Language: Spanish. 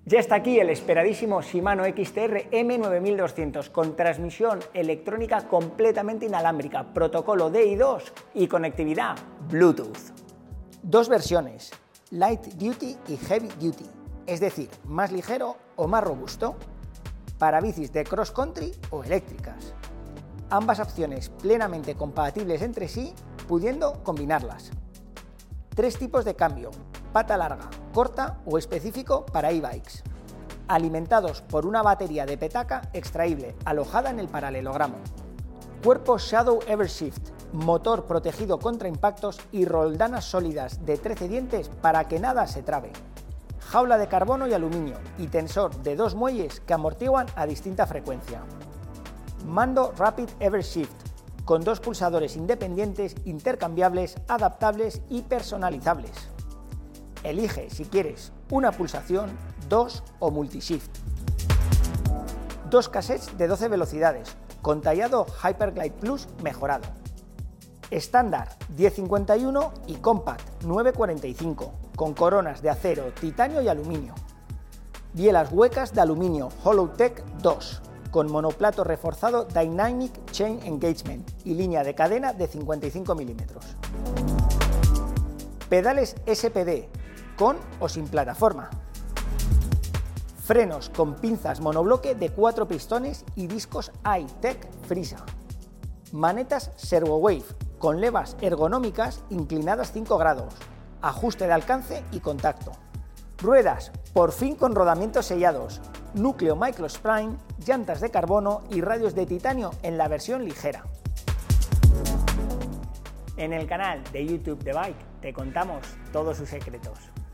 Ya está aquí el esperadísimo Shimano XTR M9200 con transmisión electrónica completamente inalámbrica, protocolo DI2 y conectividad Bluetooth. Dos versiones, Light Duty y Heavy Duty, es decir, más ligero o más robusto, para bicis de cross country o eléctricas. Ambas opciones plenamente compatibles entre sí, pudiendo combinarlas. Tres tipos de cambio, pata larga, corta o específico para e-bikes, alimentados por una batería de petaca extraíble alojada en el paralelogramo. Cuerpo Shadow Evershift, motor protegido contra impactos y roldanas sólidas de 13 dientes para que nada se trabe. Jaula de carbono y aluminio y tensor de 2 muelles que amortiguan a distinta frecuencia. Mando Rapid Evershift, con 2 pulsadores independientes, intercambiables, adaptables y personalizables. Elige si quieres una pulsación, 2 o multishift. 2 cassettes de 12 velocidades, con tallado Hyperglide Plus mejorado. Estándar 1051 y Compact 945, con coronas de acero, titanio y aluminio. Bielas huecas de aluminio Hollowtech 2, con monoplato reforzado Dynamic Chain Engagement y línea de cadena de 55 mm. Pedales SPD, con o sin plataforma. Frenos con pinzas monobloque de 4 pistones y discos iTech Frisa. Manetas Servowave, con levas ergonómicas inclinadas 5 grados, ajuste de alcance y contacto. Ruedas, por fin con rodamientos sellados, núcleo Microspline, llantas de carbono y radios de titanio en la versión ligera. En el canal de YouTube de Bike te contamos todos sus secretos.